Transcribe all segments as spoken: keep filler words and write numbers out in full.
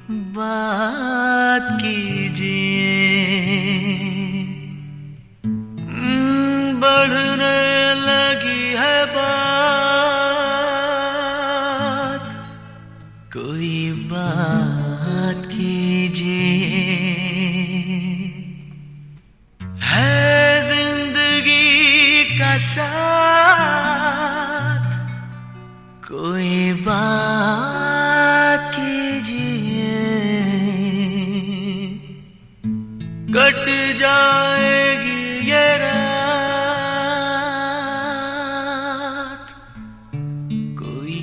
बात कीजिए, बढ़ने लगी है बात, कोई बात कीजिए। है जिंदगी का साथ, कोई बात कीजिए। कट जाएगी ये रात, कोई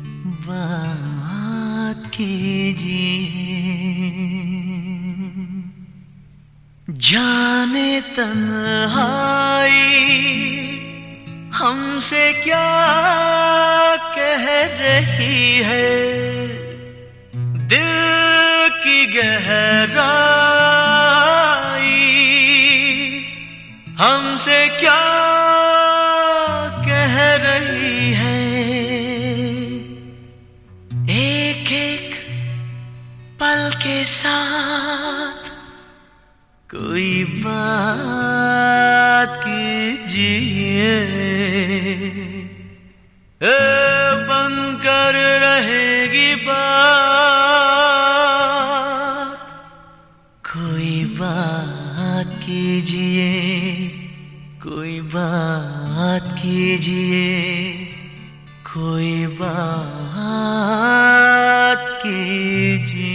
बात कीजिए। जाने तन्हाई हमसे क्या कह रही है, दिल की गहराई हमसे क्या कह रही है। एक एक पल के साथ कोई बात कीजिए। बनकर रहेगी बात, कोई बात कीजिए, कोई बात कीजिए, कोई बात कीजिए।